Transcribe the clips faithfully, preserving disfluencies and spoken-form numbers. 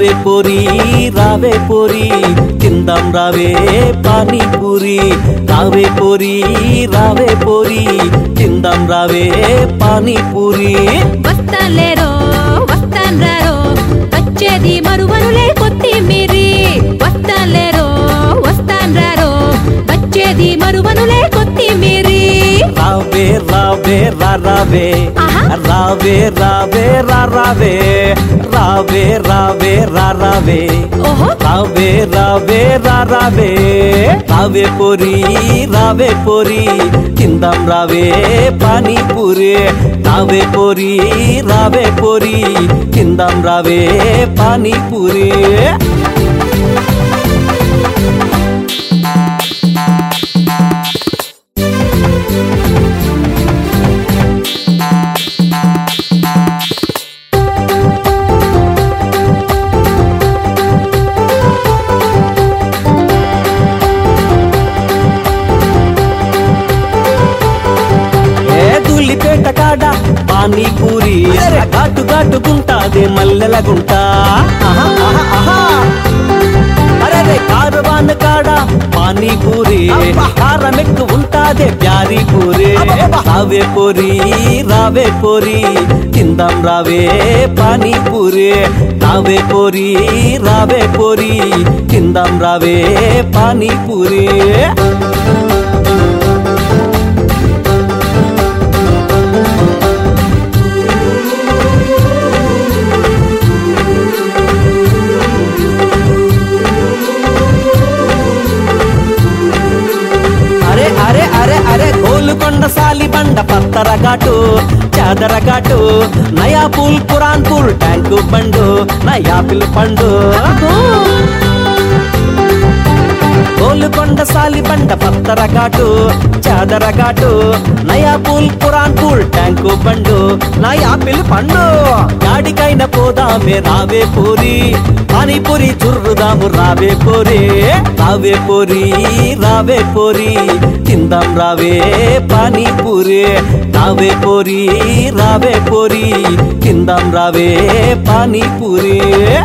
రావే పోరి రావే పోరి తిందాం రావే పానీపూరి రావే పోరి రావే పోరి తిందాం రావే పానీపూరి వస్తాలేరో వస్తాన్రారో వచ్చేది మరువనులే కొత్తిమీరి వస్తాలేరో వస్తాన్రారో వచ్చేది మరువనులే కొత్తిమీరి రావే రావే రా రావే రావే రావే రా రావే రావే రావే రా రావే రావే రావే రా రావే రావే పోరి రావే పోరి తిందాం రావే పానీపూరి రావే పోరి రావే పోరి తిందాం రావే పానీపూరి పేట కాడ పానీపూరి ఘాటు ఘాటుకుంటాదే మల్లెల గుంట అరే కారవాన్ కాడ పానీపూరి కారమెక్కు ఉంటాదే ప్యారీ పూరి రావే పోరి రావే పోరి తిందాం రావే పానీపూరి రావే పోరి రావే పోరి తిందాం రావే పానీపూరి అరే అరే అరే గోలుకొండ సాలి బండ పత్తర ఘాటు చాదర ఘాటు నయా పూల్ పురాన్ పూల్ ట్యాంకు బండు నయా పిల్ పండు గోలుకొండ సాలి బండ పత్తర ఘాటు చాదర ఘాటు నయా పూల్ పురాన్ పూల్ ట్యాంకు బండు నయా పిల్ పండు గాడికైన పోదామే రావే పోరి పానీపూరి చుర్రుదాము రావే పోరి రావే పోరి రావే పోరి తిందాం రావే పానీపూరి రావే పోరి రావే పోరి తిందాం రావే పానీపూరి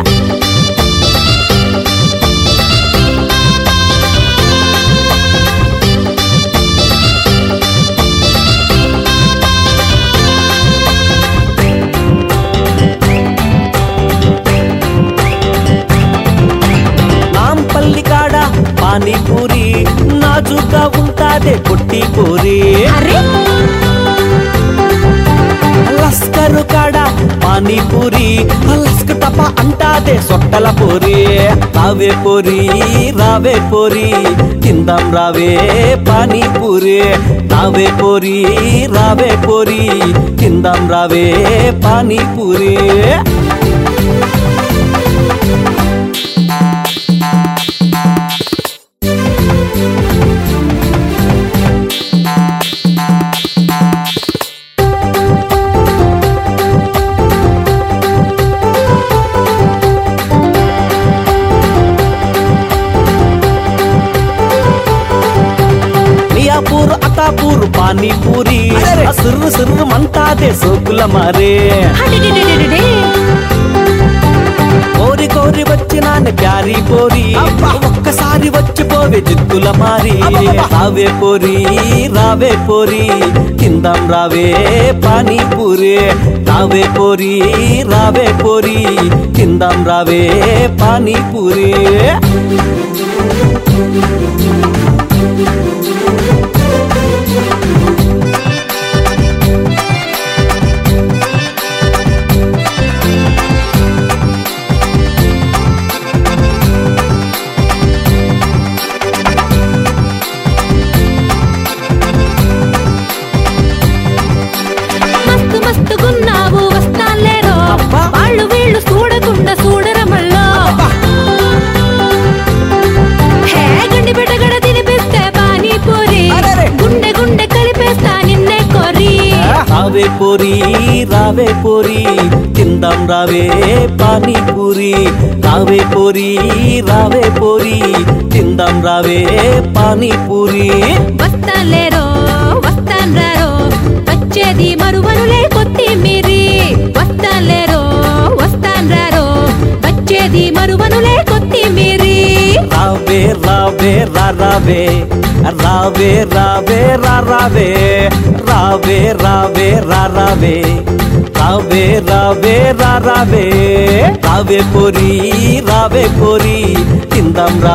పానీపూరి నాజుగా ఉంటాదే పొట్టి పూరి లస్కరు కాడ పానీపూరి లస్క టప అంటాదే సొట్టల పూరి రావే పోరి రావే పోరి తిందాం రావే పానీపూరి రావే పోరి రావే పోరి తిందాం రావే పానీపూరి పూర్ అతాపూర్ పానీపూరి సుర్రు సుర్రు మంటాదే సోకుల మారే కోరి కోరి వచ్చినాను ప్యారీ పోరి ఒక్కసారి వచ్చిపోవే జిత్తుల మారి రావే పోరి రావే పోరి తిందాం రావే పానీపూరి రావే పోరి రావే పోరి తిందాం రావే పానీపూరి రావే పోరి రావే పోరి తిందాం రావే పానీపూరి రావే పోరి రావే పోరి తిందాం రావే పానీపూరి వస్తాలేరో వస్తాన్రారో వచ్చేది మరువనులే కొత్తిమీరి వస్తాలేరో వస్తాన్రారో వచ్చేది రావే రావే రా రావే రావే రావే రా రావే రావే రావే రా రావే రావే రావే రా రావే రావే పోరి రావే పోరి తిందాం రా